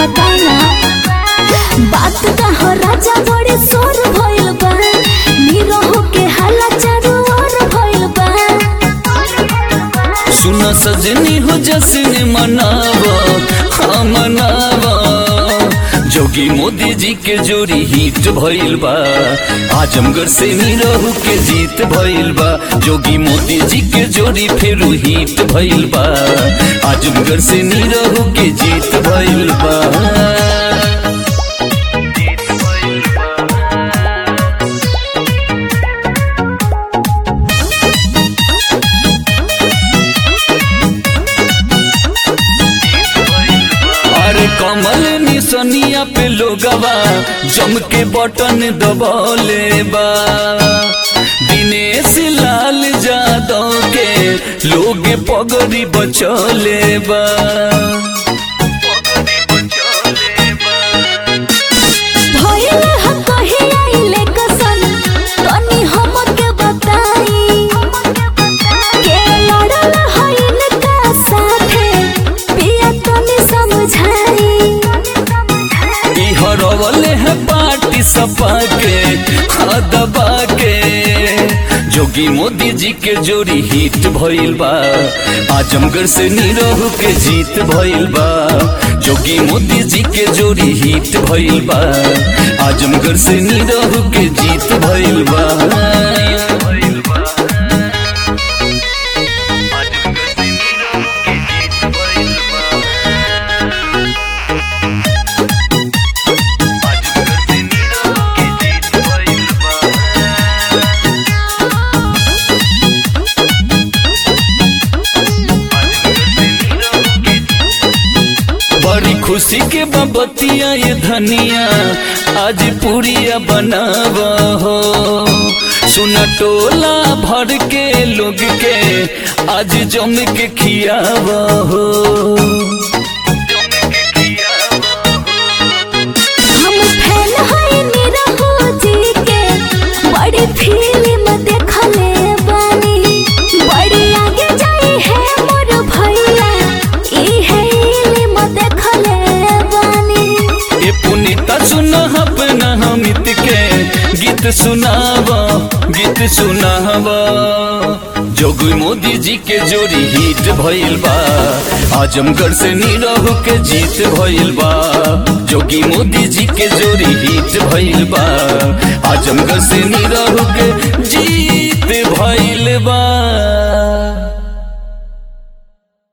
बताना बात का हो राजा बड़े सोर भइल बा निरहो के हाला चारू ओर भइल बा। सुना सजनी हो जश्न मनावा हाँ मनावा जोगी मोदी जी के जोड़ी हिट भइल बा आजमगढ़ से निरहु के जीत भइल बा जोगी मोदी जी के जोड़ी फेरू हिट भइल बा आजमगढ़ से निरहु के जीत भइल बा। कमल निसनिया पे लोगवा जम के बटन दबौले बा दिनेश लाल यादव के लोग पगड़ी बचौले बा। पार्टी सपा के दबा के जोगी मोदी जी के जोड़ी हिट भइल बा आजमगढ़ से निरहु के जीत भइल बा जोगी मोदी जी के जोड़ी हिट भइल बा आजमगढ़ से निरहु के जीत भइल बा। बड़ी खुशी के बबतिया ये धनिया आज पूरिया बनावा हो सुना टोला भर के लोग के आज जम के खियावा हो। हम फैन हई निरहु जी के बड़ी फिल्म देखले बानी बड़ी आगे जाई है मोर भैया ई है पुनीता सुना अपना हमित के गीत सुनावा जोगी मोदी जी के जोड़ी हिट भइल बा आजमगढ़ से निरहु के जीत भइल बा जोगी मोदी जी के जोड़ी हिट भइल बा आजमगढ़ से निरहु के जीत भइल बा।